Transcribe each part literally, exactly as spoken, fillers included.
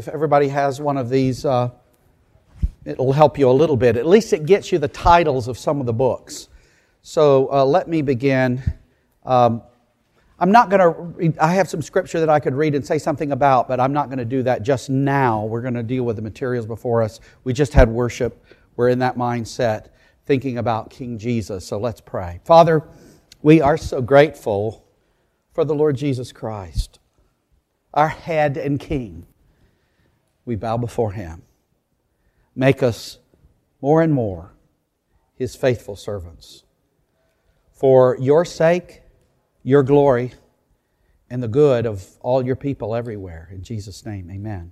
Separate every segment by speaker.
Speaker 1: if everybody has one of these, uh, it'll help you a little bit. At least it gets you the titles of some of the books. So uh, let me begin. Um, I'm not going to read, I have some scripture that I could read and say something about, but I'm not going to do that just now. We're going to deal with the materials before us. We just had worship. We're in that mindset, thinking about King Jesus. So let's pray. Father, we are so grateful for the Lord Jesus Christ, our head and King. We bow before Him. Make us more and more His faithful servants. For your sake, your glory, and the good of all your people everywhere. In Jesus' name, amen.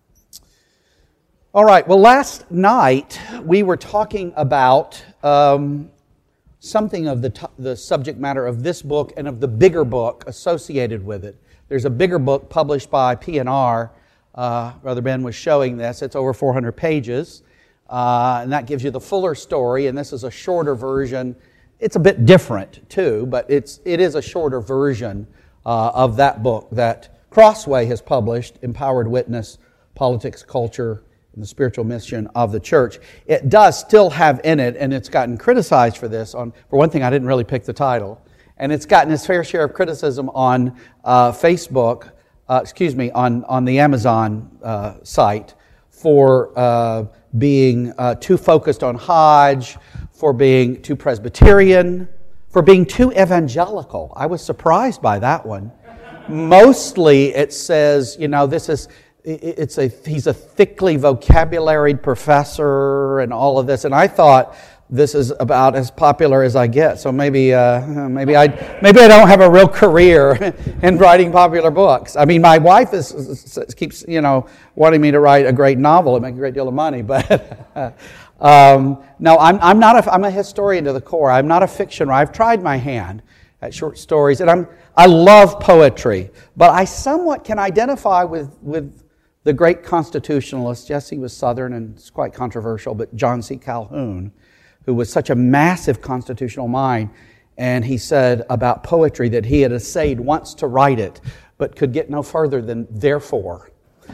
Speaker 1: All right, well, last night we were talking about um, something of the, t- the subject matter of this book and of the bigger book associated with it. There's a bigger book published by P N R. Uh, Brother Ben was showing this. It's over four hundred pages, uh, and that gives you the fuller story, and this is a shorter version. It's a bit different, too, but it's, it is a shorter version uh, of that book that Crossway has published, Empowered Witness, Politics, Culture, and the Spiritual Mission of the Church. It does still have in it, and it's gotten criticized for this. On For one thing, I didn't really pick the title. And it's gotten its fair share of criticism on uh, Facebook, uh, excuse me, on, on the Amazon uh, site for uh, being uh, too focused on Hajj, for being too Presbyterian, for being too evangelical. I was surprised by that one. Mostly it says, you know, this is, it's a, he's a thickly vocabularied professor and all of this. And I thought this is about as popular as I get. So maybe, uh, maybe I, maybe I don't have a real career in writing popular books. I mean, my wife is, is keeps, you know, wanting me to write a great novel and make a great deal of money, but. Um, no, I'm, I'm not a, I'm a historian to the core. I'm not a fiction writer. I've tried my hand at short stories, and I'm, I love poetry, but I somewhat can identify with, with the great constitutionalist. Yes, he was Southern and it's quite controversial, but John C. Calhoun, who was such a massive constitutional mind, and he said about poetry that he had essayed once to write it, but could get no further than therefore.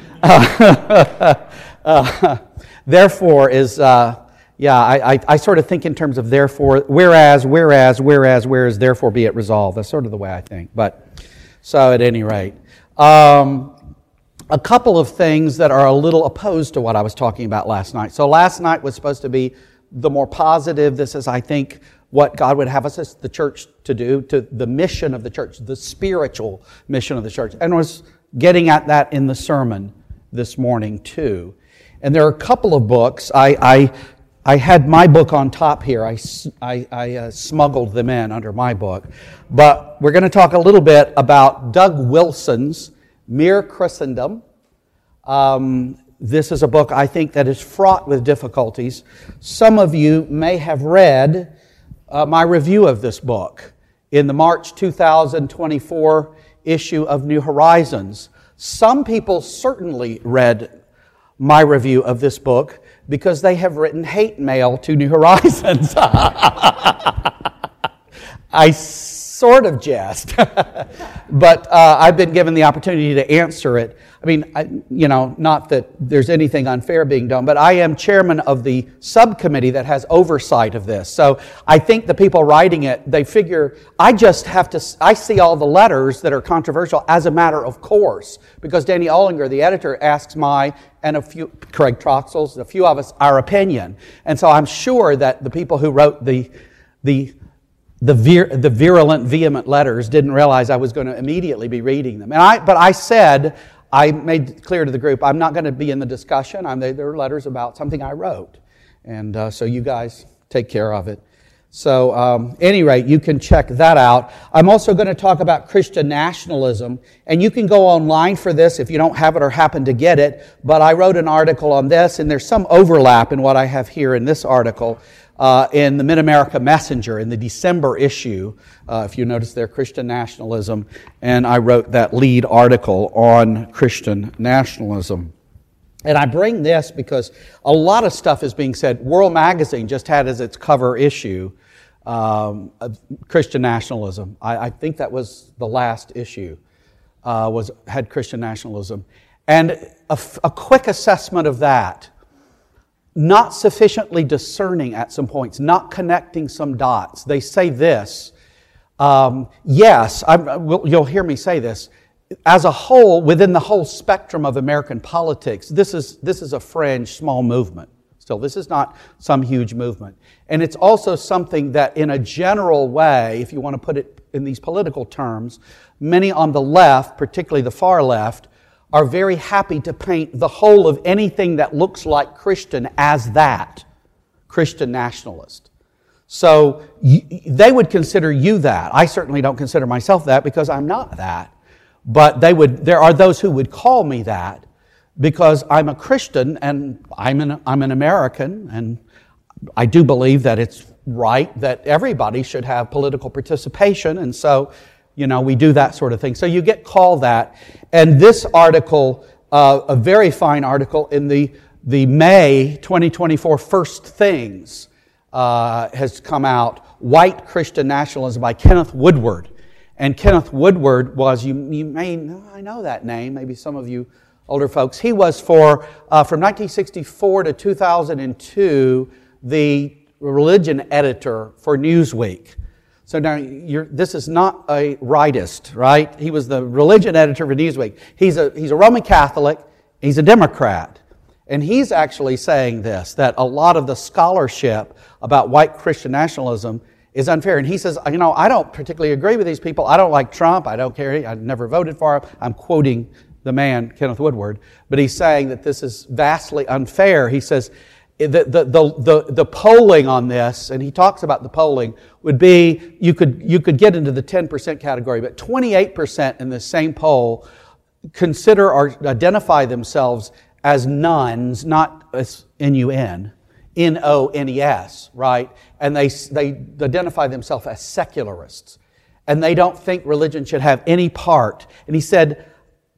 Speaker 1: Uh, uh, therefore is, uh, yeah, I, I, I sort of think in terms of therefore, whereas, whereas, whereas, whereas, therefore be it resolved. That's sort of the way I think. But, so at any rate, um, a couple of things that are a little opposed to what I was talking about last night. So last night was supposed to be the more positive. This is, I think, what God would have us as the church to do, to the mission of the church, the spiritual mission of the church. And was getting at that in the sermon this morning too. And there are a couple of books. I I, I had my book on top here. I, I, I uh, smuggled them in under my book. But we're going to talk a little bit about Doug Wilson's Mere Christendom. Um, this is a book I think that is fraught with difficulties. Some of you may have read uh, my review of this book in the March two thousand twenty-four issue of New Horizons. Some people certainly read my review of this book because they have written hate mail to New Horizons. I sort of jest, but uh, I've been given the opportunity to answer it. I mean, I, you know, not that there's anything unfair being done, but I am chairman of the subcommittee that has oversight of this. So I think the people writing it, they figure, I just have to, I see all the letters that are controversial as a matter of course, because Danny Ollinger, the editor, asks my, and a few, Craig Troxell's, a few of us, our opinion. And so I'm sure that the people who wrote the, the, The, vir- the virulent, vehement letters didn't realize I was going to immediately be reading them. And I, but I said, I made clear to the group, I'm not going to be in the discussion. I'm, they, they're letters about something I wrote. And uh, so you guys take care of it. So, um, any rate, you can check that out. I'm also going to talk about Christian nationalism, and you can go online for this if you don't have it or happen to get it, but I wrote an article on this, and there's some overlap in what I have here in this article uh, in the Mid-America Messenger, in the December issue, uh, if you notice there, Christian nationalism, and I wrote that lead article on Christian nationalism. And I bring this because a lot of stuff is being said. World Magazine just had as its cover issue um, Christian nationalism. I, I think that was the last issue, uh, was had Christian nationalism. And a, a quick assessment of that, not sufficiently discerning at some points, not connecting some dots. They say this, um, yes, I'm, you'll hear me say this, as a whole, within the whole spectrum of American politics, this is, this is a fringe, small movement. Still, this is not some huge movement. And it's also something that in a general way, if you want to put it in these political terms, many on the left, particularly the far left, are very happy to paint the whole of anything that looks like Christian as that, Christian nationalist. So you, they would consider you that. I certainly don't consider myself that because I'm not that. But they would. There are those who would call me that because I'm a Christian and I'm an, I'm an American, and I do believe that it's right that everybody should have political participation, and so, you know, we do that sort of thing. So you get called that. And this article, uh, a very fine article in the, the May twenty twenty-four First Things, uh, has come out, White Christian Nationalism by Kenneth Woodward. And Kenneth Woodward was, you, you may, I know that name, maybe some of you older folks. He was for, uh, from nineteen sixty-four to two thousand two, the religion editor for Newsweek. So now, you're, this is not a rightist, right? He was the religion editor for Newsweek. He's a, he's a Roman Catholic, he's a Democrat. And he's actually saying this, that a lot of the scholarship about white Christian nationalism is unfair. And he says, you know, I don't particularly agree with these people. I don't like Trump. I don't care. I never voted for him. I'm quoting the man, Kenneth Woodward. But he's saying that this is vastly unfair. He says the, the, the, the, the polling on this, and he talks about the polling, would be, you could, you could get into the ten percent category, but twenty-eight percent in the same poll consider or identify themselves as nones, not as N U N, N O N E S, right? And they, they identify themselves as secularists. And they don't think religion should have any part. And he said,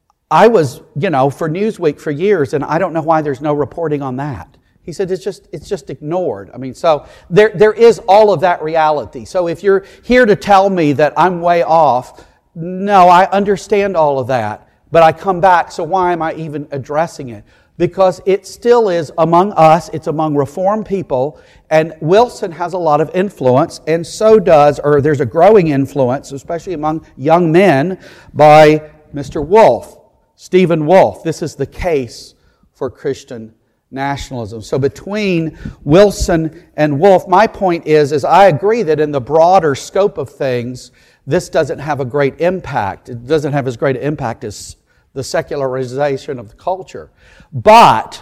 Speaker 1: I was, you know, for Newsweek for years, and I don't know why there's no reporting on that. He said, it's just, it's just ignored. I mean, so there, there is all of that reality. So if you're here to tell me that I'm way off, no, I understand all of that. But I come back, so why am I even addressing it? Because it still is among us, it's among Reformed people, and Wilson has a lot of influence, and so does, or there's a growing influence, especially among young men, by Mister Wolfe, Stephen Wolfe. This is the case for Christian nationalism. So between Wilson and Wolfe, my point is, is I agree that in the broader scope of things, this doesn't have a great impact. It doesn't have as great an impact as the secularization of the culture. But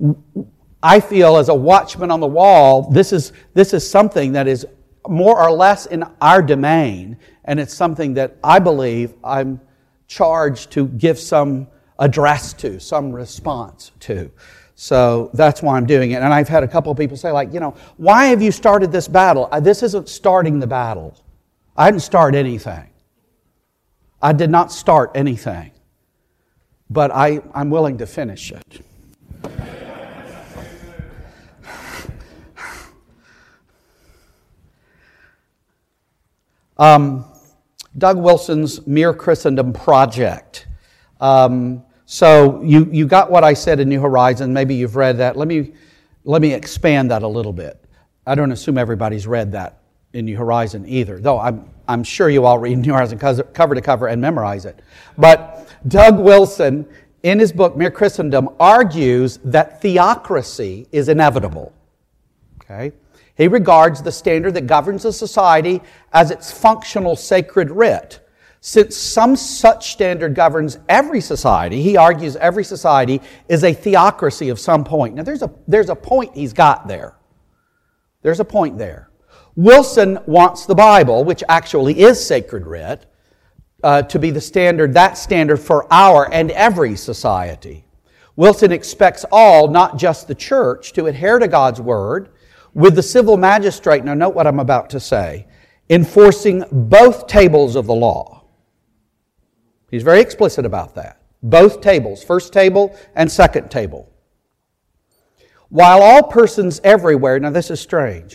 Speaker 1: I feel as a watchman on the wall, this is, this is something that is more or less in our domain, and it's something that I believe I'm charged to give some address to, some response to. So that's why I'm doing it. And I've had a couple of people say, like, you know, why have you started this battle? This isn't starting the battle. I didn't start anything. I did not start anything. But I, I'm willing to finish it. Um, Doug Wilson's Mere Christendom Project. Um, so you, you got what I said in New Horizon. Maybe you've read that. Let me, let me expand that a little bit. I don't assume everybody's read that in New Horizon either, though I'm, I'm sure you all read New Horizon cover to cover and memorize it. But Doug Wilson, in his book Mere Christendom, argues that theocracy is inevitable. Okay? He regards the standard that governs a society as its functional sacred writ. Since some such standard governs every society, he argues every society is a theocracy of some point. Now there's a, there's a point he's got there. There's a point there. Wilson wants the Bible, which actually is sacred writ, uh, to be the standard, that standard for our and every society. Wilson expects all, not just the church, to adhere to God's Word, with the civil magistrate, now note what I'm about to say, enforcing both tables of the law. He's very explicit about that. Both tables, first table and second table. While all persons everywhere, now this is strange,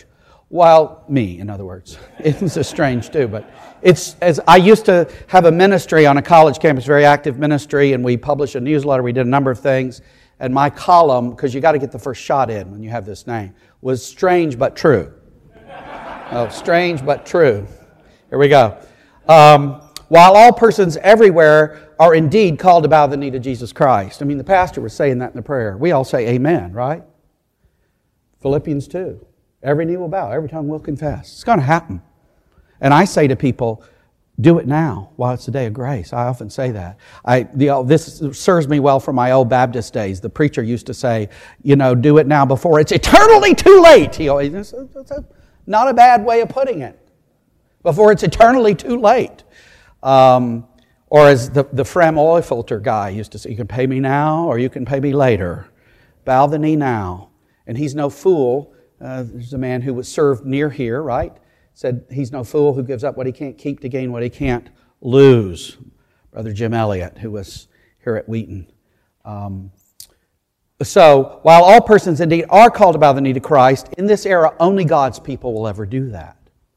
Speaker 1: While me, in other words. It's estranged too, but it's as I used to have a ministry on a college campus, very active ministry, and we published a newsletter. We did a number of things, and my column, because you got to get the first shot in when you have this name, was strange but true. Oh, strange but true. Here we go. Um, while all persons everywhere are indeed called to bow the knee to Jesus Christ. I mean, the pastor was saying that in the prayer. We all say amen, right? Philippians two. Every knee will bow, every tongue will confess. It's going to happen. And I say to people, do it now while it's the day of grace. I often say that. I, the, this serves me well from my old Baptist days. The preacher used to say, you know, do it now before it's eternally too late. He always, it's a, it's a, not a bad way of putting it. Before it's eternally too late. Um, or as the, the Frem oil filter guy used to say, you can pay me now or you can pay me later. Bow the knee now. And he's no fool. Uh, there's a man who was served near here, right? Said he's no fool who gives up what he can't keep to gain what he can't lose. Brother Jim Elliott, who was here at Wheaton. Um, so, while all persons indeed are called to bow the knee to Christ, in this era only God's people will ever do that.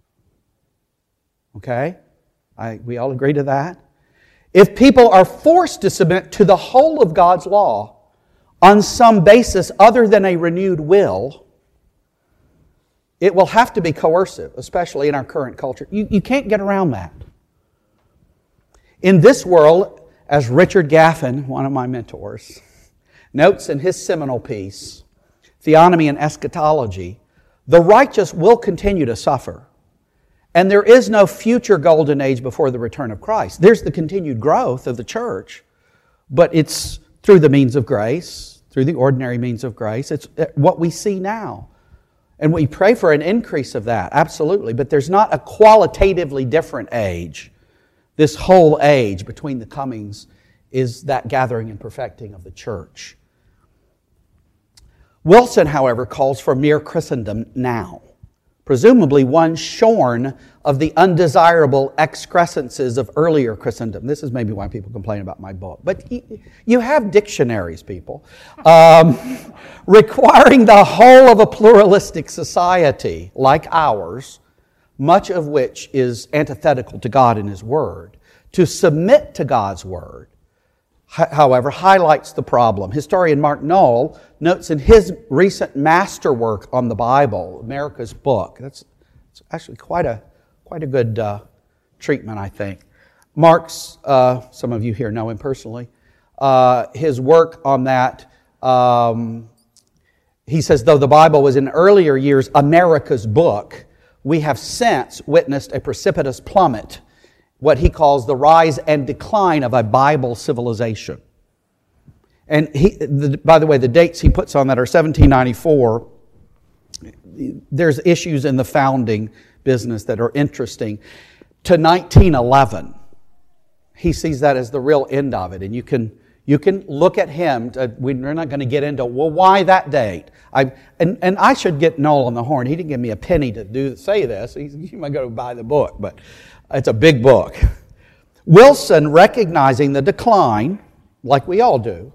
Speaker 1: Okay? I, we all agree to that? If people are forced to submit to the whole of God's law on some basis other than a renewed will, it will have to be coercive, especially in our current culture. You, you can't get around that. In this world, as Richard Gaffin, one of my mentors, notes in his seminal piece, Theonomy and Eschatology, the righteous will continue to suffer. And there is no future golden age before the return of Christ. There's the continued growth of the church, but it's through the means of grace, through the ordinary means of grace. It's what we see now. And we pray for an increase of that, absolutely. But there's not a qualitatively different age. This whole age between the comings is that gathering and perfecting of the church. Wilson, however, calls for mere Christendom now. Presumably one shorn of the undesirable excrescences of earlier Christendom. This is maybe why people complain about my book. But you have dictionaries, people, um, requiring the whole of a pluralistic society like ours, much of which is antithetical to God and His Word, to submit to God's Word, however, highlights the problem. Historian Mark Knoll notes in his recent masterwork on the Bible, America's Book, that's it's actually quite a quite a good uh, treatment, I think. Mark's, uh, some of you here know him personally, uh, his work on that, um, he says, though the Bible was in earlier years America's book, we have since witnessed a precipitous plummet, what he calls the rise and decline of a Bible civilization. And he, the, by the way, the dates he puts on that are seventeen ninety-four. There's issues in the founding business that are interesting. To nineteen eleven, he sees that as the real end of it. And you can you can look at him. To, we're not going to get into, well, why that date? I and, and I should get Noel on the horn. He didn't give me a penny to do say this. He's, you might go buy the book, but it's a big book. Wilson, recognizing the decline, like we all do,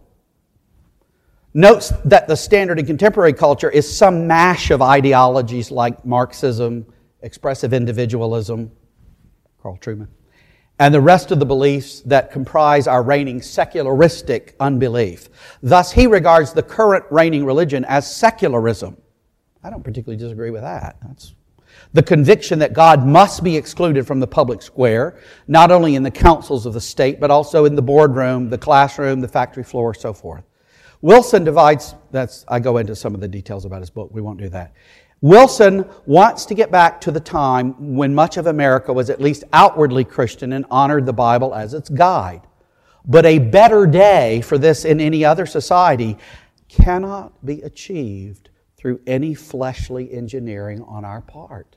Speaker 1: notes that the standard in contemporary culture is some mash of ideologies like Marxism, expressive individualism, Carl Trueman, and the rest of the beliefs that comprise our reigning secularistic unbelief. Thus, he regards the current reigning religion as secularism. I don't particularly disagree with that. That's the conviction that God must be excluded from the public square, not only in the councils of the state, but also in the boardroom, the classroom, the factory floor, so forth. Wilson divides, that's, I go into some of the details about his book, we won't do that. Wilson wants to get back to the time when much of America was at least outwardly Christian and honored the Bible as its guide. But a better day for this in any other society cannot be achieved through any fleshly engineering on our part.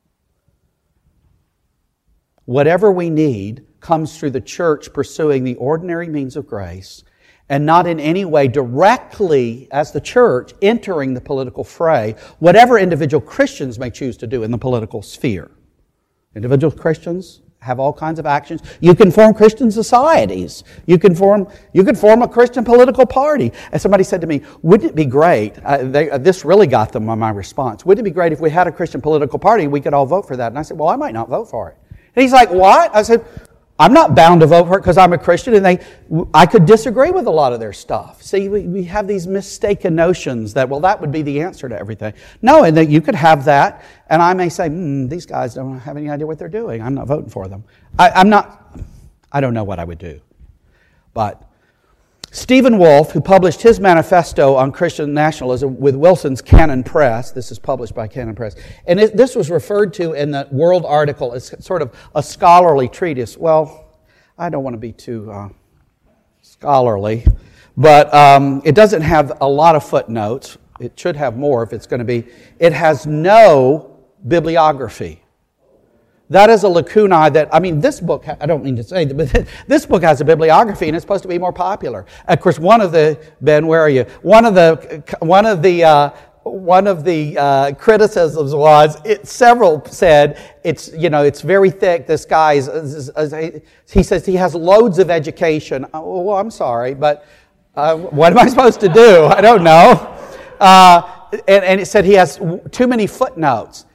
Speaker 1: Whatever we need comes through the church pursuing the ordinary means of grace and not in any way directly, as the church, entering the political fray, whatever individual Christians may choose to do in the political sphere. Individual Christians have all kinds of actions. You can form Christian societies. You can form you can form a Christian political party. And somebody said to me, wouldn't it be great, uh, they, uh, this really got them on my response, wouldn't it be great if we had a Christian political party, we could all vote for that? And I said, well, I might not vote for it. And he's like, what? I said, I'm not bound to vote for it because I'm a Christian, and they, I could disagree with a lot of their stuff. See, we, we have these mistaken notions that, well, that would be the answer to everything. No, and that you could have that, and I may say, hmm, these guys don't have any idea what they're doing. I'm not voting for them. I, I'm not, I don't know what I would do. But Stephen Wolfe, who published his manifesto on Christian nationalism with Wilson's Canon Press, this is published by Canon Press, and it, this was referred to in the World article as sort of a scholarly treatise. Well, I don't want to be too uh, scholarly, but um, it doesn't have a lot of footnotes. It should have more if it's going to be. It has no bibliography. That is a lacunae that, I mean, this book, I don't mean to say, but this book has a bibliography and it's supposed to be more popular. Of course, one of the, Ben, where are you? One of the, one of the, uh, one of the uh, criticisms was, it, several said, it's, you know, it's very thick, this guy is, is, is, he says he has loads of education. Oh, well, I'm sorry, but uh, what am I supposed to do? I don't know. Uh, and, and it said he has too many footnotes.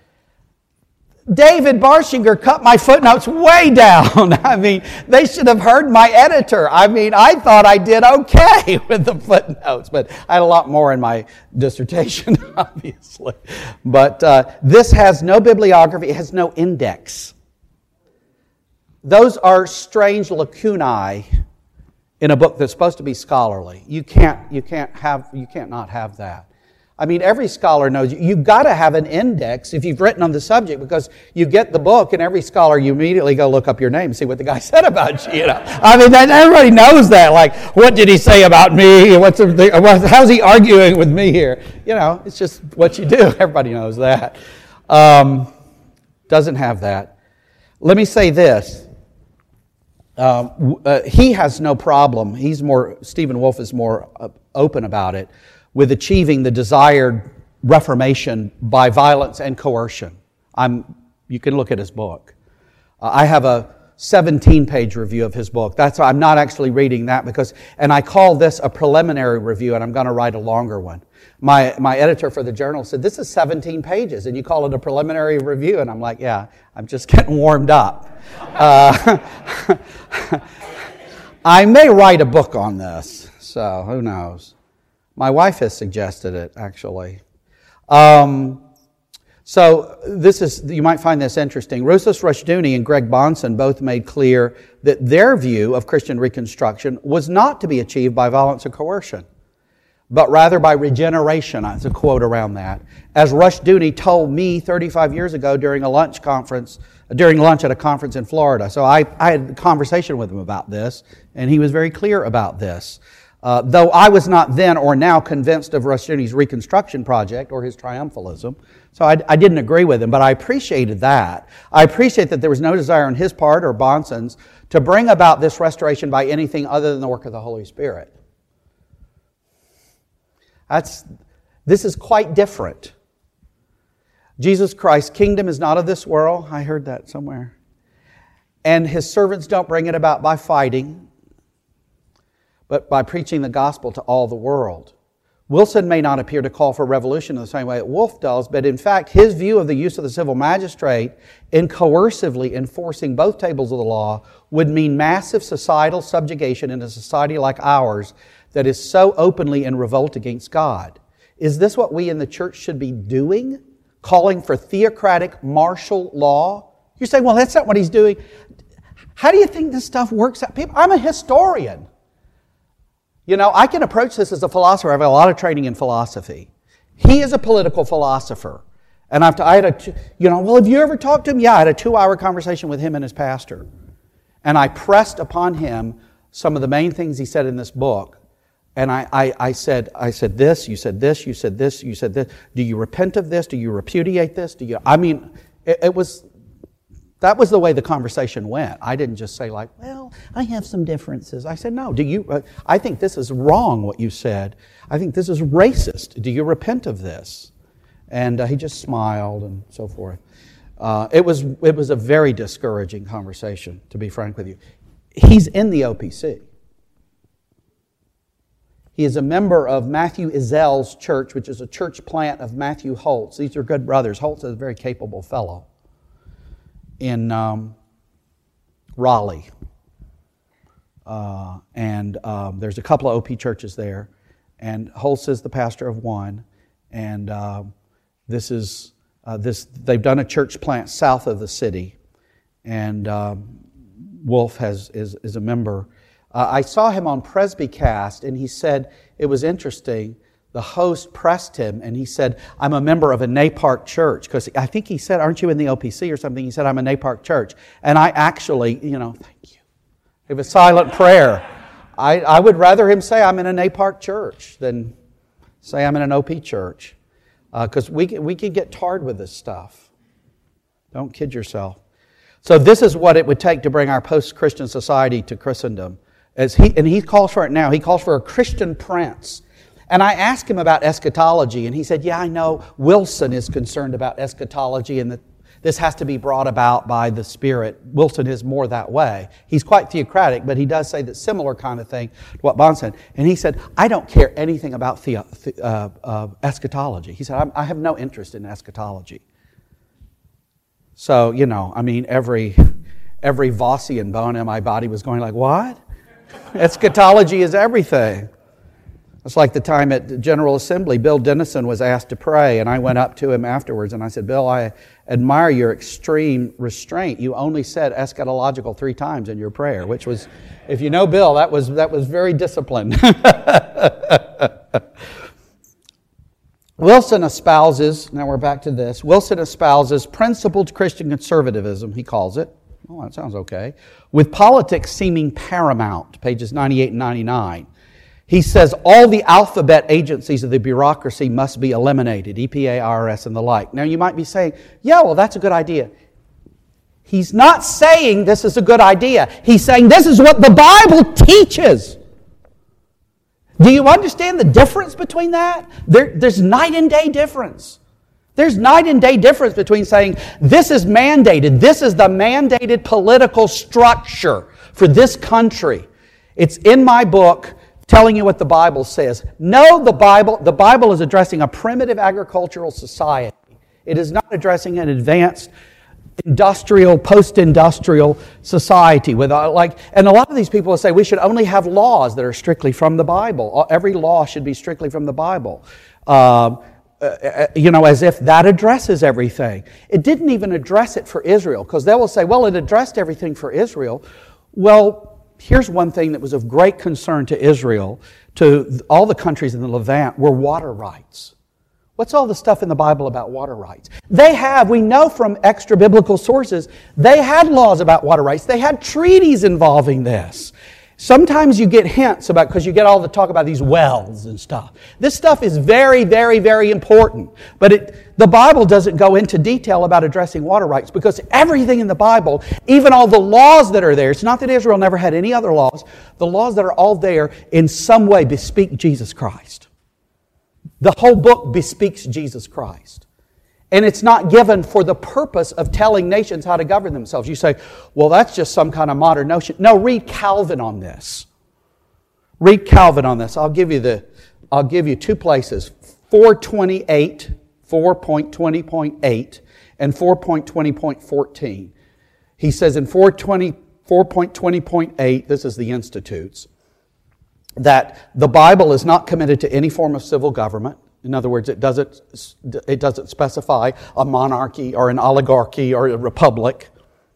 Speaker 1: David Barshinger cut my footnotes way down. I mean, they should have heard my editor. I mean, I thought I did okay with the footnotes, but I had a lot more in my dissertation, obviously. But uh, this has no bibliography. It has no index. Those are strange lacunae in a book that's supposed to be scholarly. You can't, you can't have, you can't not have that. I mean, every scholar knows you, you've got to have an index if you've written on the subject, because you get the book and every scholar, you immediately go look up your name and see what the guy said about you. You know? I mean, that, everybody knows that. Like, what did he say about me? What's the, how's he arguing with me here? You know, it's just what you do. Everybody knows that. Um, doesn't have that. Let me say this. Um, uh, he has no problem. He's more, Stephen Wolfe is more uh, open about it, with achieving the desired reformation by violence and coercion. I'm, you can look at his book. Uh, I have a seventeen-page review of his book. That's why I'm not actually reading that because, and I call this a preliminary review, and I'm going to write a longer one. My my editor for the journal said, this is seventeen pages, and you call it a preliminary review? And I'm like, yeah, I'm just getting warmed up. Uh, I may write a book on this, so who knows. My wife has suggested it, actually. Um, so this is, you might find this interesting. Rousas Rushdoony and Greg Bahnsen both made clear that their view of Christian Reconstruction was not to be achieved by violence or coercion, but rather by regeneration. That's a quote around that. As Rushdoony told me thirty-five years ago during a lunch conference, during lunch at a conference in Florida. So I, I had a conversation with him about this, and he was very clear about this. Uh, though I was not then or now convinced of Rushdoony's Reconstruction project or his triumphalism, so I, I didn't agree with him, but I appreciated that. I appreciate that there was no desire on his part or Bahnsen's to bring about this restoration by anything other than the work of the Holy Spirit. That's, this is quite different. Jesus Christ's kingdom is not of this world. I heard that somewhere. And His servants don't bring it about by fighting, but by preaching the gospel to all the world. Wilson may not appear to call for revolution in the same way that Wolfe does, but in fact, his view of the use of the civil magistrate in coercively enforcing both tables of the law would mean massive societal subjugation in a society like ours that is so openly in revolt against God. Is this what we in the church should be doing? Calling for theocratic martial law? You're saying, well, that's not what he's doing. How do you think this stuff works out? People, I'm a historian. You know, I can approach this as a philosopher. I have a lot of training in philosophy. He is a political philosopher. And I've, I had a, you know, well, have you ever talked to him? Yeah, I had a two-hour conversation with him and his pastor. And I pressed upon him some of the main things he said in this book. And I, I, I said, I said this, you said this, you said this, you said this. Do you repent of this? Do you repudiate this? Do you? I mean, it, it was... That was the way the conversation went. I didn't just say like, well, I have some differences. I said, no, do you, uh, I think this is wrong what you said. I think this is racist. Do you repent of this? And uh, he just smiled and so forth. Uh, it was it was a very discouraging conversation, to be frank with you. He's in the O P C. He is a member of Matthew Ezel's church, which is a church plant of Matthew Holtz. These are good brothers. Holtz is a very capable fellow in um, Raleigh. Uh, and um, there's a couple of O P churches there. And Holtz is the pastor of one. And uh, this is... Uh, this they've done a church plant south of the city, and um, Wolf has is, is a member. Uh, I saw him on Presbycast, and he said it was interesting. The host pressed him, and he said, "I'm a member of a Napark church," because I think he said, "Aren't you in the O P C or something?" He said, "I'm a Napark church," and I actually, you know, thank you. It was silent prayer. I I would rather him say I'm in a Napark church than say I'm in an O P church. Because uh, we, we can get tarred with this stuff. Don't kid yourself. So this is what it would take to bring our post-Christian society to Christendom. As he, and he calls for it now. He calls for a Christian prince. And I asked him about eschatology, and he said, yeah, I know Wilson is concerned about eschatology and that this has to be brought about by the Spirit. Wilson is more that way. He's quite theocratic, but he does say that similar kind of thing to what Bond said. And he said, I don't care anything about the, uh, uh, eschatology. He said, I'm, I have no interest in eschatology. So, you know, I mean, every every Vossian bone in my body was going like, what? Eschatology is everything. It's like the time at the General Assembly, Bill Dennison was asked to pray, and I went up to him afterwards and I said, Bill, I admire your extreme restraint. You only said eschatological three times in your prayer, which was, if you know Bill, that was that was very disciplined. Wilson espouses, now we're back to this, Wilson espouses principled Christian conservatism, he calls it. Oh, that sounds okay. With politics seeming paramount, pages ninety-eight and ninety-nine. He says all the alphabet agencies of the bureaucracy must be eliminated, E P A, I R S, and the like. Now you might be saying, yeah, well, that's a good idea. He's not saying this is a good idea. He's saying this is what the Bible teaches. Do you understand the difference between that? There, there's night and day difference. There's night and day difference between saying this is mandated, this is the mandated political structure for this country. It's in my book, telling you what the Bible says. No, the Bible, the Bible is addressing a primitive agricultural society. It is not addressing an advanced industrial, post-industrial society. With like, and a lot of these people will say we should only have laws that are strictly from the Bible. Every law should be strictly from the Bible. Um, uh, you know, as if that addresses everything. It didn't even address it for Israel, because they will say, well, it addressed everything for Israel. Well, here's one thing that was of great concern to Israel, to all the countries in the Levant, were water rights. What's all the stuff in the Bible about water rights? They have, we know from extra-biblical sources, they had laws about water rights. They had treaties involving this. Sometimes you get hints about, because you get all the talk about these wells and stuff. This stuff is very, very, very important. But it, the Bible doesn't go into detail about addressing water rights, because everything in the Bible, even all the laws that are there, it's not that Israel never had any other laws, the laws that are all there in some way bespeak Jesus Christ. The whole book bespeaks Jesus Christ. And it's not given for the purpose of telling nations how to govern themselves. You say, well, that's just some kind of modern notion. No, read Calvin on this. Read Calvin on this. I'll give you the, I'll give you two places. four twenty-eight, four point twenty point eight, and four point twenty point fourteen. He says in four point twenty point eight, this is the Institutes, that the Bible is not committed to any form of civil government. In other words, it doesn't, it doesn't specify a monarchy or an oligarchy or a republic.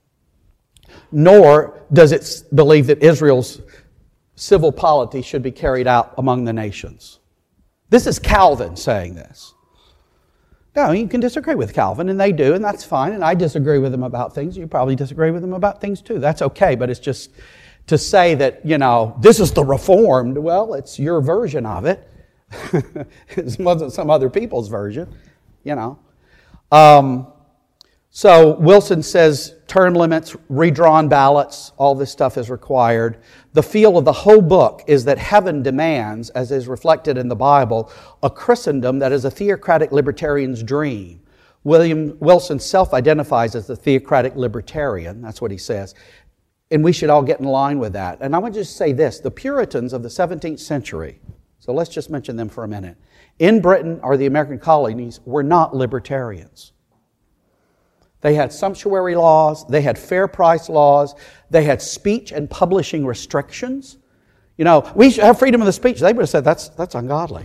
Speaker 1: Nor does it believe that Israel's civil polity should be carried out among the nations. This is Calvin saying this. Now, you can disagree with Calvin, and they do, and that's fine. And I disagree with him about things. You probably disagree with him about things too. That's okay, but it's just to say that, you know, this is the Reformed. Well, it's your version of it. It wasn't some other people's version, you know. Um, so Wilson says term limits, redrawn ballots, all this stuff is required. The feel of the whole book is that heaven demands, as is reflected in the Bible, a Christendom that is a theocratic libertarian's dream, William Wilson self-identifies as a theocratic libertarian. That's what he says. And we should all get in line with that. And I want to just say this. The Puritans of the seventeenth century, so let's just mention them for a minute, in Britain or the American colonies were not libertarians. They had sumptuary laws. They had fair price laws. They had speech and publishing restrictions. You know, we should have freedom of the speech. They would have said that's, that's ungodly.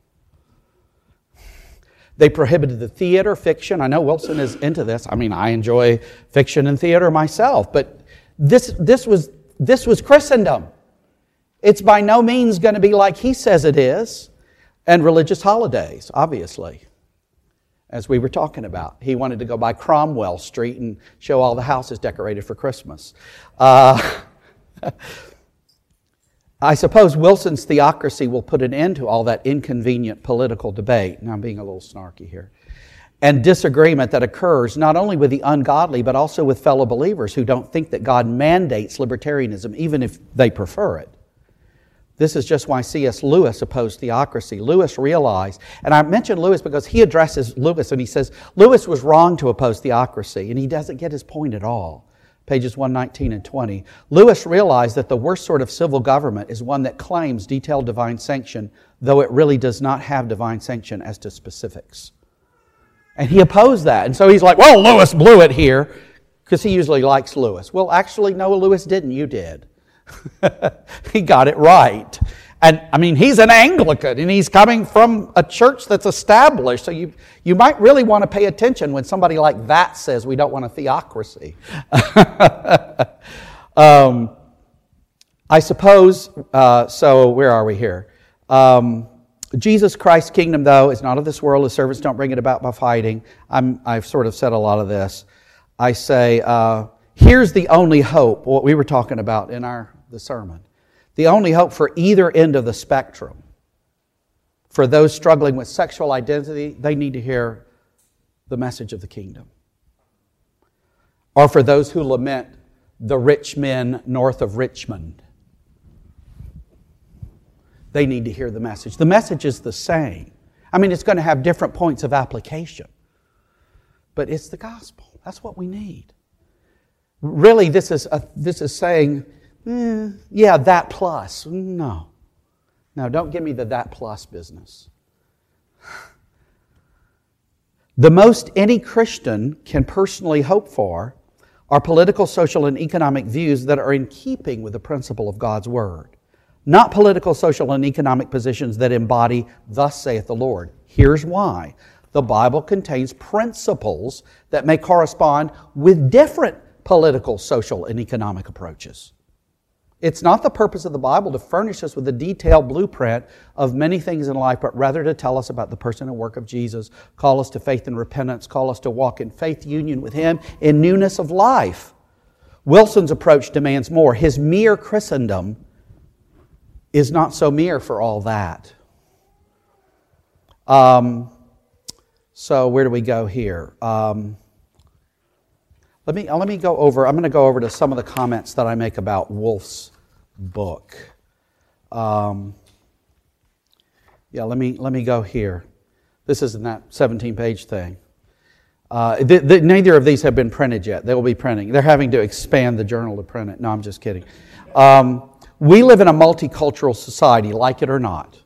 Speaker 1: They prohibited the theater, fiction. I know Wilson is into this. I mean, I enjoy fiction and theater myself, but this, this was, this was Christendom. It's by no means going to be like he says it is. And religious holidays, obviously, as we were talking about. He wanted to go by Cromwell Street and show all the houses decorated for Christmas. Uh, I suppose Wilson's theocracy will put an end to all that inconvenient political debate. Now I'm being a little snarky here. And disagreement that occurs not only with the ungodly, but also with fellow believers who don't think that God mandates libertarianism, even if they prefer it. This is just why C S Lewis opposed theocracy. Lewis realized, and I mention Lewis because he addresses Lewis and he says, Lewis was wrong to oppose theocracy, and he doesn't get his point at all. Pages one nineteen and twenty. Lewis realized that the worst sort of civil government is one that claims detailed divine sanction, though it really does not have divine sanction as to specifics. And he opposed that. And so he's like, well, Lewis blew it here, because he usually likes Lewis. Well, actually, no, Lewis didn't. You did. He got it right. And, I mean, he's an Anglican, and he's coming from a church that's established, so you, you might really want to pay attention when somebody like that says we don't want a theocracy. um, I suppose, uh, so where are we here? Um, Jesus Christ's kingdom, though, is not of this world. His servants don't bring it about by fighting. I'm, I've sort of said a lot of this. I say, uh, here's the only hope, what we were talking about in our the sermon. The only hope for either end of the spectrum. For those struggling with sexual identity, they need to hear the message of the kingdom. Or for those who lament the rich men north of Richmond, they need to hear the message. The message is the same. I mean, it's going to have different points of application. But it's the gospel. That's what we need. Really, this is a, this is saying, eh, yeah, that plus. No. No, don't give me the that plus business. The most any Christian can personally hope for are political, social, and economic views that are in keeping with the principle of God's Word. Not political, social, and economic positions that embody, thus saith the Lord. Here's why. The Bible contains principles that may correspond with different political, social, and economic approaches. It's not the purpose of the Bible to furnish us with a detailed blueprint of many things in life, but rather to tell us about the person and work of Jesus, call us to faith and repentance, call us to walk in faith union with Him in newness of life. Wilson's approach demands more. His mere Christendom is not so mere for all that. Um, so where do we go here? Um, Let me, let me go over, I'm going to go over to some of the comments that I make about Wolf's book. Um, yeah, let me, let me go here. This isn't that seventeen-page thing. Uh, the, the, neither of these have been printed yet. They will be printing. They're having to expand the journal to print it. No, I'm just kidding. Um, we live in a multicultural society, like it or not.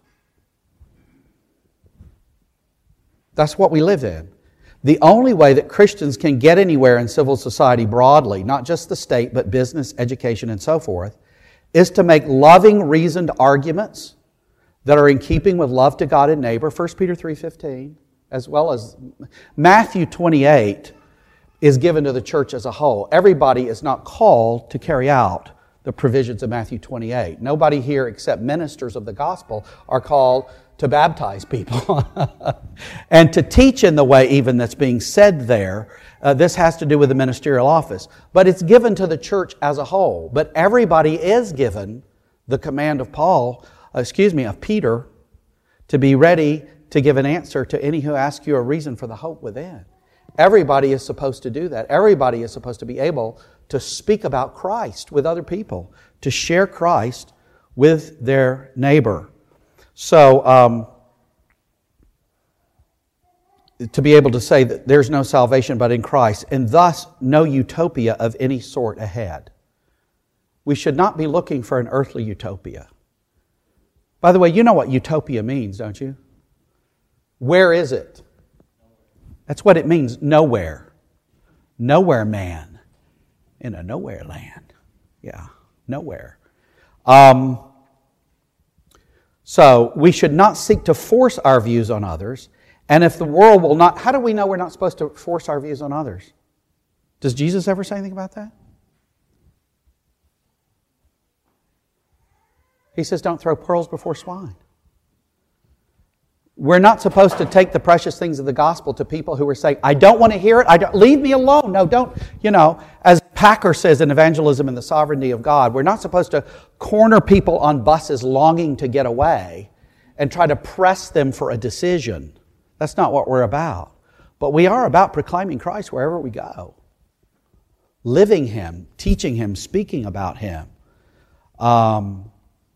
Speaker 1: That's what we live in. The only way that Christians can get anywhere in civil society broadly, not just the state, but business, education, and so forth, is to make loving, reasoned arguments that are in keeping with love to God and neighbor, First Peter three fifteen, as well as Matthew twenty-eight is given to the church as a whole. Everybody is not called to carry out the provisions of Matthew twenty-eight. Nobody here except ministers of the gospel are called to baptize people and to teach in the way even that's being said there. Uh, this has to do with the ministerial office. But it's given to the church as a whole. But everybody is given the command of Paul, uh, excuse me, of Peter, to be ready to give an answer to any who ask you a reason for the hope within. Everybody is supposed to do that. Everybody is supposed to be able to speak about Christ with other people, to share Christ with their neighbor. So, um, to be able to say that there's no salvation but in Christ, and thus no utopia of any sort ahead. We should not be looking for an earthly utopia. By the way, you know what utopia means, don't you? Where is it? That's what it means, nowhere. Nowhere man in a nowhere land. Yeah, nowhere. Um, so we should not seek to force our views on others. And if the world will not, how do we know we're not supposed to force our views on others? Does Jesus ever say anything about that? He says, don't throw pearls before swine. We're not supposed to take the precious things of the gospel to people who are saying, I don't want to hear it. I don't, leave me alone. No, don't. You know, as Packer says in Evangelism and the Sovereignty of God, we're not supposed to corner people on buses longing to get away and try to press them for a decision. That's not what we're about. But we are about proclaiming Christ wherever we go. Living Him, teaching Him, speaking about Him. Um,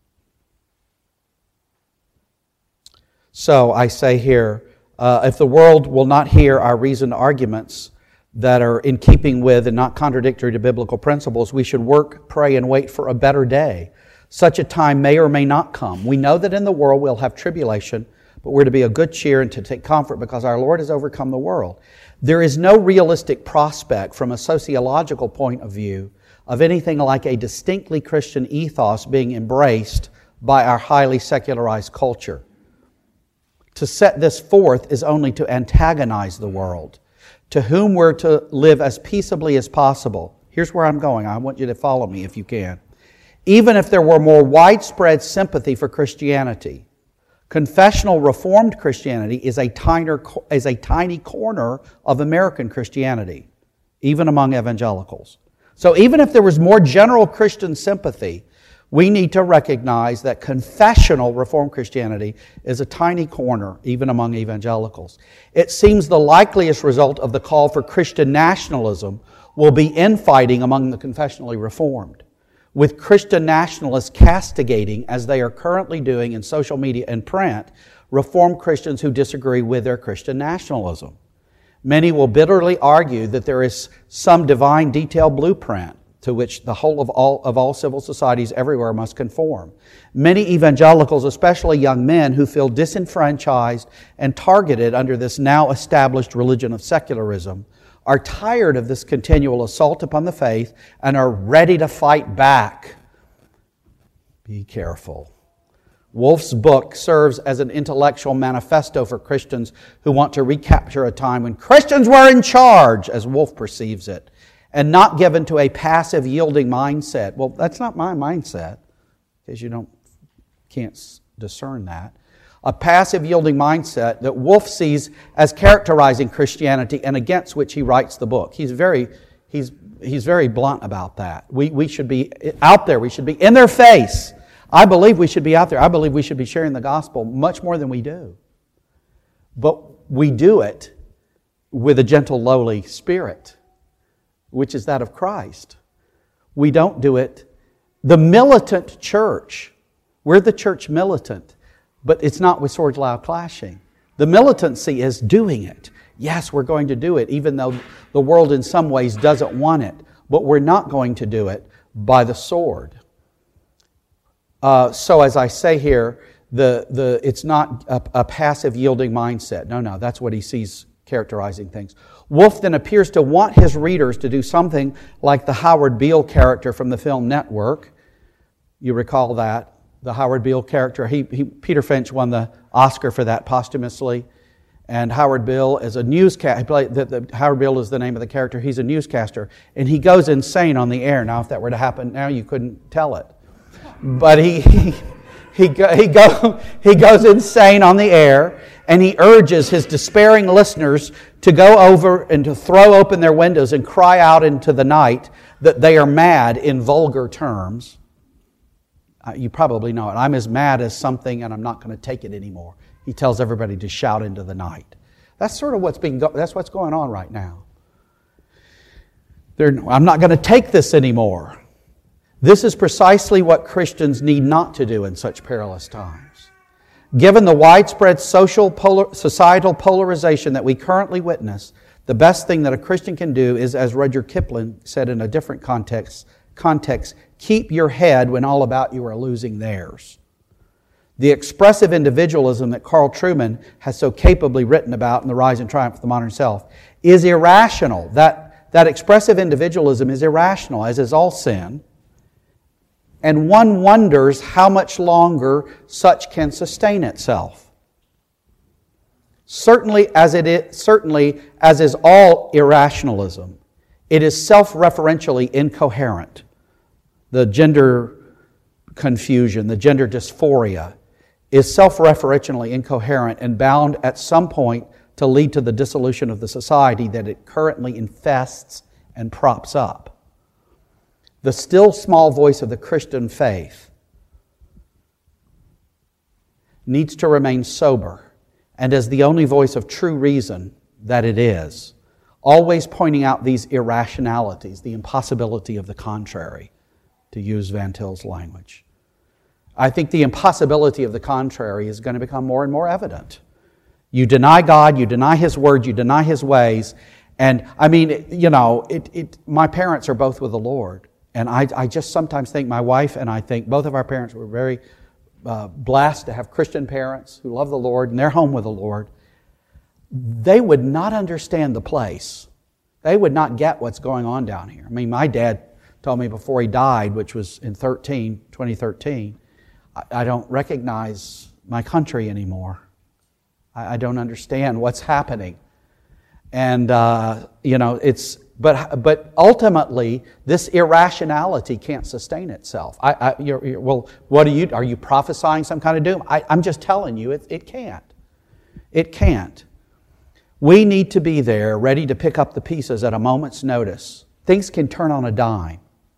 Speaker 1: so I say here, uh, if the world will not hear our reasoned arguments that are in keeping with and not contradictory to biblical principles, we should work, pray, and wait for a better day. Such a time may or may not come. We know that in the world we'll have tribulation, but we're to be of good cheer and to take comfort because our Lord has overcome the world. There is no realistic prospect from a sociological point of view of anything like a distinctly Christian ethos being embraced by our highly secularized culture. To set this forth is only to antagonize the world, to whom we're to live as peaceably as possible. Here's where I'm going. I want you to follow me if you can. Even if there were more widespread sympathy for Christianity, confessional Reformed Christianity is a tiny, is a tiny corner of American Christianity, even among evangelicals. So even if there was more general Christian sympathy, we need to recognize that confessional Reformed Christianity is a tiny corner, even among evangelicals. It seems the likeliest result of the call for Christian nationalism will be infighting among the confessionally Reformed, with Christian nationalists castigating, as they are currently doing in social media and print, Reformed Christians who disagree with their Christian nationalism. Many will bitterly argue that there is some divine detailed blueprint to which the whole of all, of all civil societies everywhere must conform. Many evangelicals, especially young men who feel disenfranchised and targeted under this now established religion of secularism, are tired of this continual assault upon the faith and are ready to fight back. Be careful. Wolf's book serves as an intellectual manifesto for Christians who want to recapture a time when Christians were in charge, as Wolf perceives it, and not given to a passive, yielding mindset. Well, that's not my mindset, because you don't can't discern that. A passive, yielding mindset that Wolf sees as characterizing Christianity and against which he writes the book. He's very, he's, he's very blunt about that. We, we should be out there. We should be in their face. I believe we should be out there. I believe we should be sharing the gospel much more than we do. But we do it with a gentle, lowly spirit, which is that of Christ. We don't do it. The militant church, we're the church militant, but it's not with swords loud clashing. The militancy is doing it. Yes, we're going to do it, even though the world in some ways doesn't want it. But we're not going to do it by the sword. Uh, so as I say here, the, the, it's not a, a passive yielding mindset. No, no, that's what he sees characterizing things. Wolf then appears to want his readers to do something like the Howard Beale character from the film Network. You recall that. The Howard Beale character. He, he, Peter Finch won the Oscar for that posthumously. And Howard Beale is a newscaster. The, the, Howard Beale is the name of the character. He's a newscaster. And he goes insane on the air. Now, if that were to happen now, you couldn't tell it. But he, he, he, go, he, go, he goes insane on the air, and he urges his despairing listeners to go over and to throw open their windows and cry out into the night that they are mad in vulgar terms. Uh, you probably know it. I'm as mad as something, and I'm not going to take it anymore. He tells everybody to shout into the night. That's sort of what's being go- that's what's going on right now. They're, I'm not going to take this anymore. This is precisely what Christians need not to do in such perilous times. Given the widespread social polar, societal polarization that we currently witness, the best thing that a Christian can do is, as Rudyard Kipling said in a different context, context, keep your head when all about you are losing theirs. The expressive individualism that Carl Trueman has so capably written about in The Rise and Triumph of the Modern Self is irrational. That, that expressive individualism is irrational, as is all sin. And one wonders how much longer such can sustain itself. Certainly as it is, certainly as is all irrationalism, it is self-referentially incoherent. The gender confusion, the gender dysphoria, is self-referentially incoherent and bound at some point to lead to the dissolution of the society that it currently infests and props up. The still small voice of the Christian faith needs to remain sober, and as the only voice of true reason that it is, always pointing out these irrationalities, the impossibility of the contrary, to use Van Til's language. I think the impossibility of the contrary is going to become more and more evident. You deny God, you deny His Word, you deny His ways, and I mean, you know, it, it, my parents are both with the Lord. And I, I just sometimes think, my wife and I think, both of our parents were very uh, blessed to have Christian parents who love the Lord, and they're home with the Lord. They would not understand the place. They would not get what's going on down here. I mean, my dad told me before he died, which was in thirteen, twenty thirteen, I, I don't recognize my country anymore. I, I don't understand what's happening. And, uh, you know, it's... But but ultimately, this irrationality can't sustain itself. I, I you're, you're, well, what are you? Are you prophesying some kind of doom? I, I'm just telling you, it, it can't. It can't. We need to be there, ready to pick up the pieces at a moment's notice. Things can turn on a dime.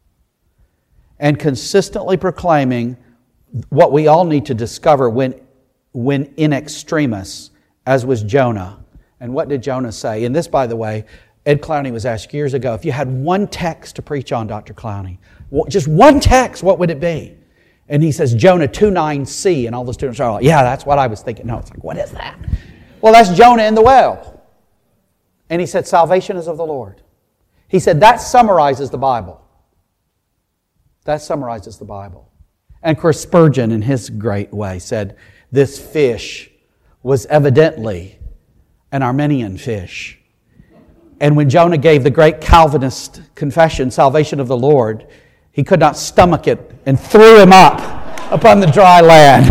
Speaker 1: And consistently proclaiming what we all need to discover when, when in extremis, as was Jonah. And what did Jonah say? And this, by the way, Ed Clowney was asked years ago, if you had one text to preach on, Doctor Clowney, just one text, what would it be? And he says, Jonah two nine c, and all the students are like, yeah, that's what I was thinking. No, it's like, what is that? Well, that's Jonah in the well. And he said, salvation is of the Lord. He said, that summarizes the Bible. That summarizes the Bible. And of course, Spurgeon, in his great way, said, this fish was evidently an Armenian fish. And when Jonah gave the great Calvinist confession, salvation of the Lord, he could not stomach it and threw him up upon the dry land.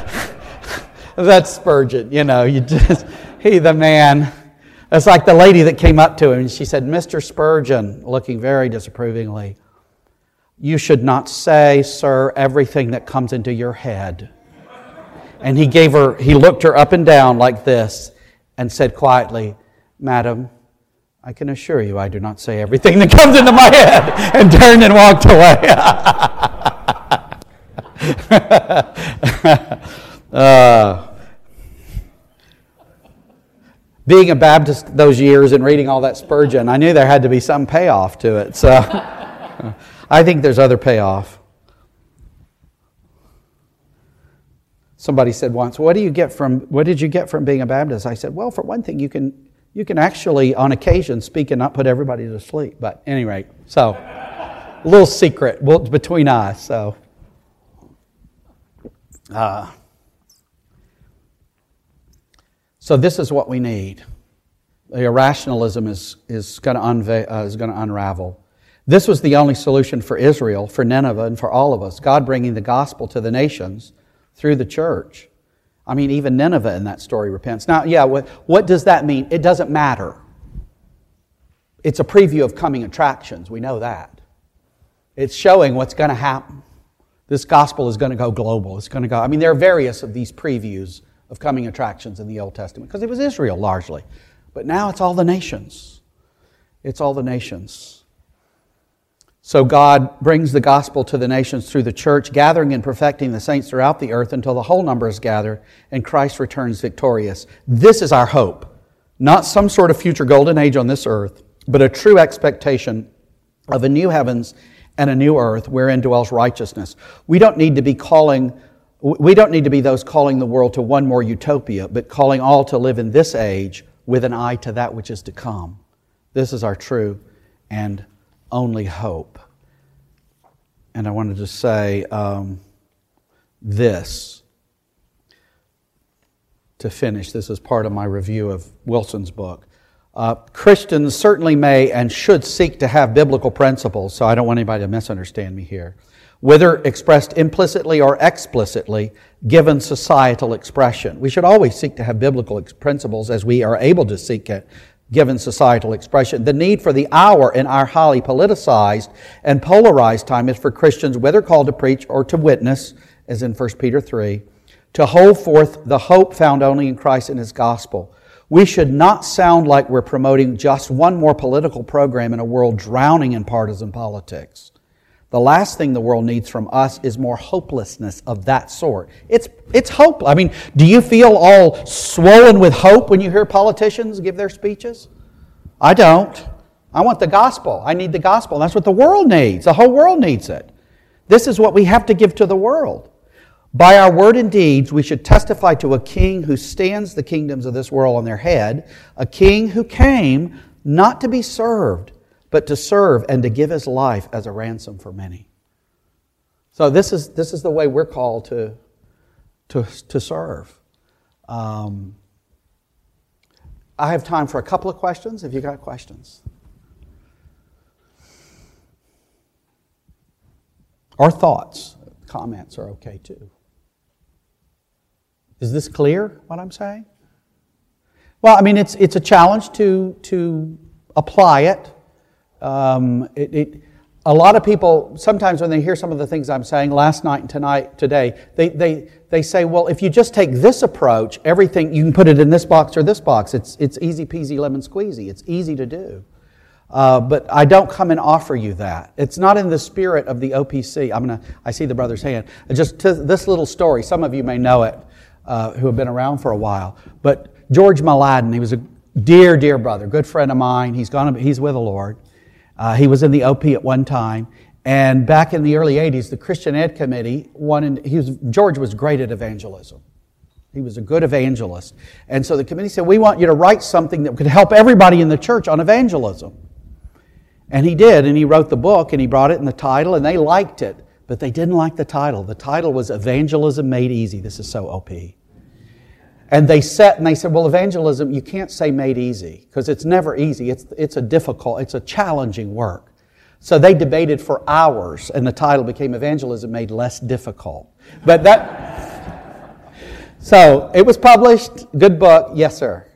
Speaker 1: That's Spurgeon, you know, you just, he the man. It's like the lady that came up to him and she said, Mister Spurgeon, looking very disapprovingly, you should not say, sir, everything that comes into your head. And he gave her, he looked her up and down like this and said quietly, Madam, I can assure you I do not say everything that comes into my head, and turned and walked away. uh, being a Baptist those years and reading all that Spurgeon, I knew there had to be some payoff to it. So I think there's other payoff. Somebody said once, what do you get from what did you get from being a Baptist? I said, well, for one thing, you can You can actually, on occasion, speak and not put everybody to sleep. But at any rate, so, a little secret between us. So, uh, so this is what we need. The irrationalism is, is going to unva- uh, is going to unravel. This was the only solution for Israel, for Nineveh, and for all of us. God bringing the gospel to the nations through the church. I mean, even Nineveh in that story repents. Now, yeah, what, what does that mean? It doesn't matter. It's a preview of coming attractions. We know that. It's showing what's going to happen. This gospel is going to go global. It's going to go... I mean, there are various of these previews of coming attractions in the Old Testament, because it was Israel largely. But now it's all the nations. It's all the nations. So God brings the gospel to the nations through the church, gathering and perfecting the saints throughout the earth until the whole number is gathered and Christ returns victorious. This is our hope. Not some sort of future golden age on this earth, but a true expectation of a new heavens and a new earth wherein dwells righteousness. We don't need to be calling We don't need to be those calling the world to one more utopia, but calling all to live in this age with an eye to that which is to come. This is our true and only hope. And I wanted to say um, this to finish. This is part of my review of Wilson's book. Uh, Christians certainly may and should seek to have biblical principles, so I don't want anybody to misunderstand me here, whether expressed implicitly or explicitly, given societal expression. We should always seek to have biblical principles as we are able to seek it, given societal expression. The need for the hour in our highly politicized and polarized time is for Christians, whether called to preach or to witness, as in First Peter three, to hold forth the hope found only in Christ and His gospel. We should not sound like we're promoting just one more political program in a world drowning in partisan politics. The last thing the world needs from us is more hopelessness of that sort. It's it's hope. I mean, do you feel all swollen with hope when you hear politicians give their speeches? I don't. I want the gospel. I need the gospel. That's what the world needs. The whole world needs it. This is what we have to give to the world. By our word and deeds, we should testify to a king who stands the kingdoms of this world on their head, a king who came not to be served, but to serve and to give His life as a ransom for many. So this is this is the way we're called to, to, to serve. Um, I have time for a couple of questions. Have you got questions? Or thoughts. Comments are okay too. Is this clear, what I'm saying? Well, I mean, it's it's a challenge to, to apply it. Um, it, it. A lot of people, sometimes when they hear some of the things I'm saying last night and tonight, today, they, they, they say, well, if you just take this approach, everything, you can put it in this box or this box. It's, it's easy peasy lemon squeezy. It's easy to do. Uh, but I don't come and offer you that. It's not in the spirit of the O P C. I'm gonna. I see the brother's hand. Just to this little story. Some of you may know it, uh, who have been around for a while. But George Mladen, he was a dear, dear brother, good friend of mine. He's gone. He's with the Lord. Uh, he was in the O P at one time, and back in the early eighties, the Christian Ed Committee wanted. He was George was great at evangelism. He was a good evangelist, and so the committee said, "We want you to write something that could help everybody in the church on evangelism." And he did, and he wrote the book, and he brought it in the title, and they liked it, but they didn't like the title. The title was Evangelism Made Easy. This is so O P. And they sat and they said, well, evangelism, you can't say made easy, because it's never easy. It's, it's a difficult, it's a challenging work. So they debated for hours, and the title became Evangelism Made Less Difficult. But that, so it was published, good book. Yes, sir.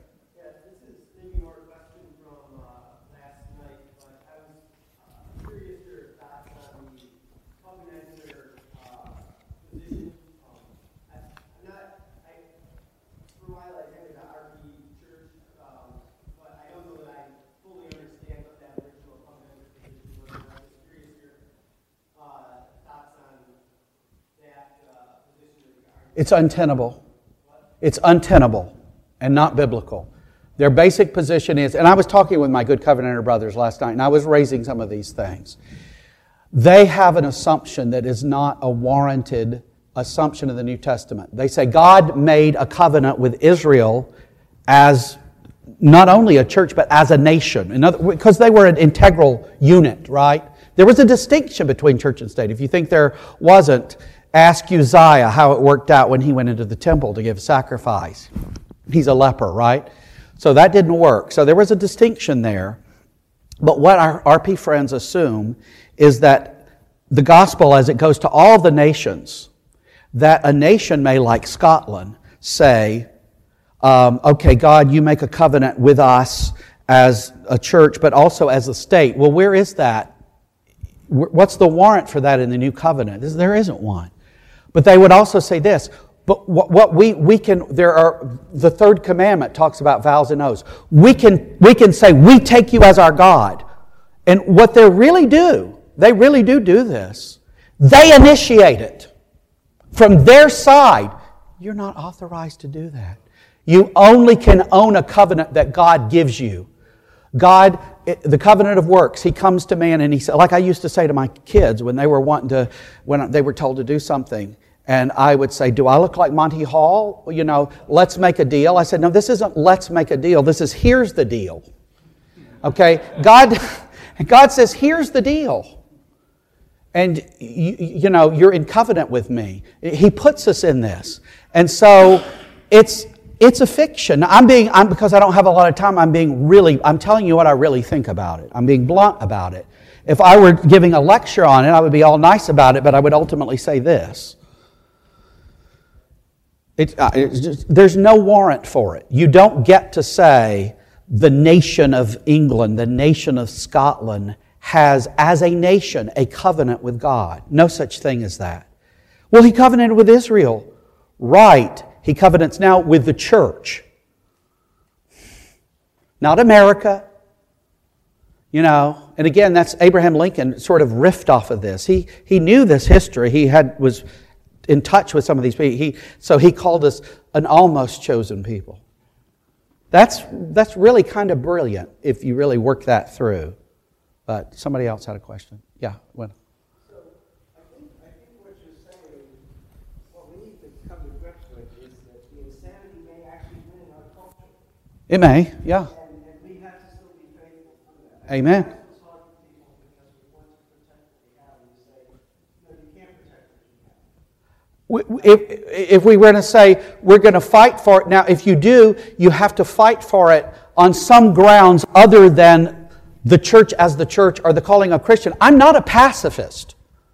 Speaker 1: It's untenable. It's untenable and not biblical. Their basic position is, and I was talking with my good Covenanter brothers last night, and I was raising some of these things. They have an assumption that is not a warranted assumption of the New Testament. They say God made a covenant with Israel as not only a church, but as a nation. In other, because they were an integral unit, right? There was a distinction between church and state. If you think there wasn't, ask Uzziah how it worked out when he went into the temple to give sacrifice. He's a leper, right? So that didn't work. So there was a distinction there. But what our R P friends assume is that the gospel, as it goes to all the nations, that a nation may, like Scotland, say, um, okay, God, you make a covenant with us as a church, but also as a state. Well, where is that? What's the warrant for that in the new covenant? There isn't one. But they would also say this, but what, what we, we can, there are, the third commandment talks about vows and oaths. We can, we can say, we take you as our God. And what they really do, they really do do this. They initiate it. From their side, you're not authorized to do that. You only can own a covenant that God gives you. God, the covenant of works, He comes to man and He said, like I used to say to my kids when they were wanting to, when they were told to do something, And I would say, do I look like Monty Hall? You know, let's make a deal. I said, no, this isn't let's make a deal. This is here's the deal. Okay? God, God says, here's the deal. And, you, you know, you're in covenant with me. He puts us in this. And so it's it's a fiction. I'm being, I'm, because I don't have a lot of time, I'm being really, I'm telling you what I really think about it. I'm being blunt about it. If I were giving a lecture on it, I would be all nice about it, but I would ultimately say this. It, uh, it's just, there's no warrant for it. You don't get to say the nation of England, the nation of Scotland has, as a nation, a covenant with God. No such thing as that. Well, He covenanted with Israel. Right. He covenants now with the church. Not America. You know, and again, that's Abraham Lincoln sort of riffed off of this. He he knew this history. He had was in touch with some of these people. He, so he called us an almost chosen people. That's, that's really kind of brilliant if you really work that through. But somebody else had a question. Yeah, when?
Speaker 2: So I think, I think what you're saying, what we need to come to grips with is that the insanity may actually win in our culture.
Speaker 1: It may, yeah.
Speaker 2: And, and we have to still be faithful to that.
Speaker 1: Amen. If, if we were to say, we're going to fight for it, now if you do, you have to fight for it on some grounds other than the church as the church or the calling of Christian. I'm not a pacifist.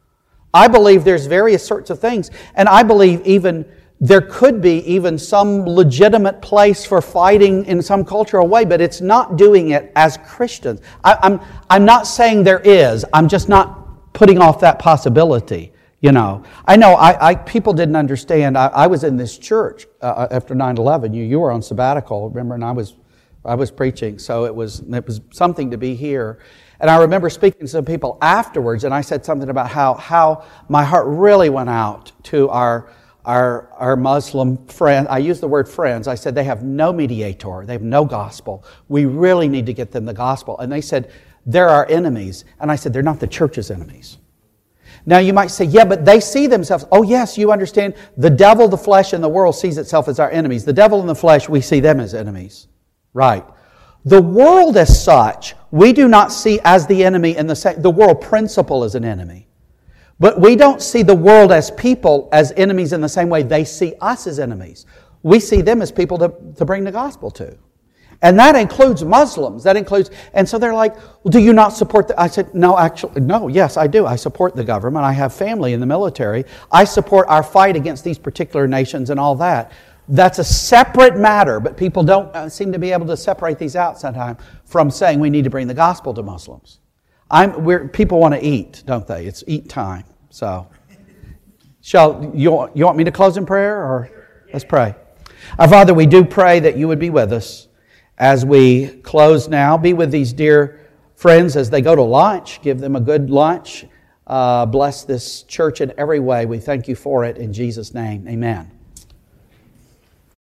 Speaker 1: I believe there's various sorts of things, and I believe even there could be even some legitimate place for fighting in some cultural way, but it's not doing it as Christians. I, I'm, I'm not saying there is. I'm just not putting off that possibility. You know, I know I, I people didn't understand. I, I was in this church uh, after nine eleven. You you were on sabbatical, remember, and I was I was preaching, so it was it was something to be here. And I remember speaking to some people afterwards, and I said something about how how my heart really went out to our our our Muslim friends. I used the word friends. I said they have no mediator, they have no gospel. We really need to get them the gospel. And they said they're our enemies, and I said they're not the church's enemies. Now you might say, yeah, but they see themselves. Oh yes, you understand. The devil, the flesh, and the world sees itself as our enemies. The devil and the flesh, we see them as enemies. Right. The world as such, we do not see as the enemy in the same. The world principle is an enemy. But we don't see the world as people as enemies in the same way they see us as enemies. We see them as people to, to bring the gospel to. And that includes Muslims. That includes, and so they're like, well, do you not support the, I said, no, actually, no, yes, I do. I support the government. I have family in the military. I support our fight against these particular nations and all that. That's a separate matter, but people don't uh, seem to be able to separate these out sometimes from saying we need to bring the gospel to Muslims. I'm, we're, people want to eat, don't they? It's eat time. So, shall you, you want me to close in prayer, or let's pray. Our Father, we do pray that you would be with us as we close now. Be with these dear friends as they go to lunch. Give them a good lunch. Uh, bless this church in every way. We thank you for it in Jesus' name. Amen.